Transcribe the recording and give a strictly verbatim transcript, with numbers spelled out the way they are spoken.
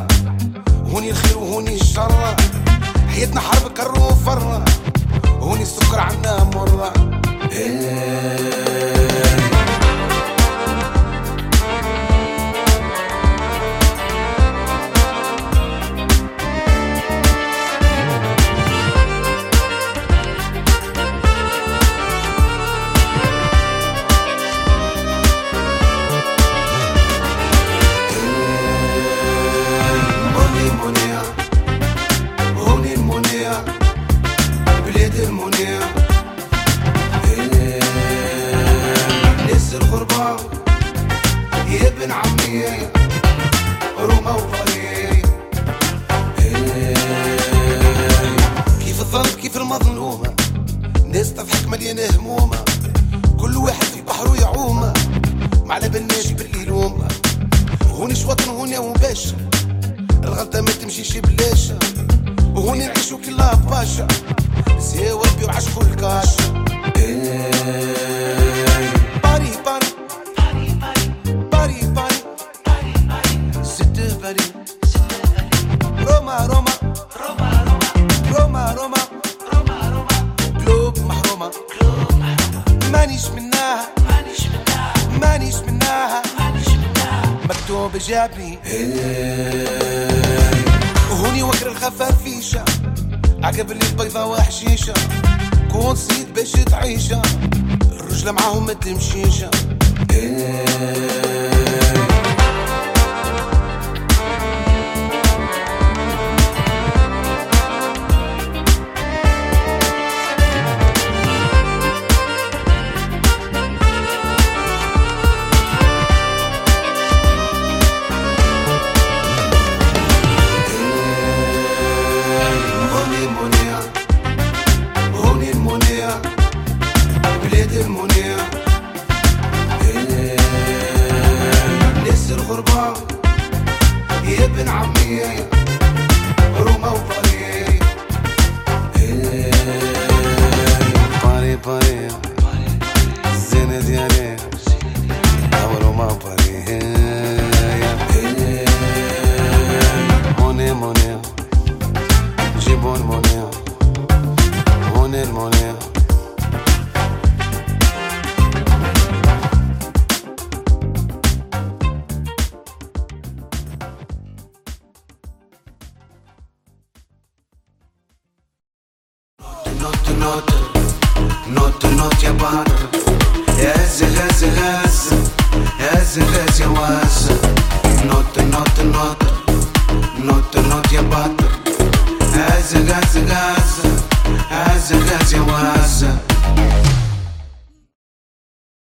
هوني الخير وهوني الشر، حياتنا حرب كر وفر، هوني السكر عنا مرة. المنيع ناس الغربة يا ابن عمي روما وفري، كيف الظلم كيف المظلومة، ناس تضحك مليانة همومة، كل واحد في بحره يعوم، ما على بالناش باللي يلوم. هوني شوطن هوني وباشا، الغلطة ما تمشيش بلاش، وهوني نعيشو كلها باشا، سي وربي وعشقو الكاش. باري باري باري باري ست باري، روما روما روما روما قلوب محرومة، مانيش مناها مانيش مناها مكتوب جابني. وهوني وكر الخفافيشة، عقب اللي البيضة وحشيشة، كون سيد باش تعيشة، الرجلة معاهم ما تمشيشة. المنيع ناس الغربة يا ابن عمي روما وباري، باري باري الزينة ديالي روما وباري، موني موني جيبوا المونيع هوني المونيع. Notte, notte, notte, notte يا بطل، هز هز هز هز هز يا واز. نوت نوت نوت نوت نوت يا بطل، هز هز هز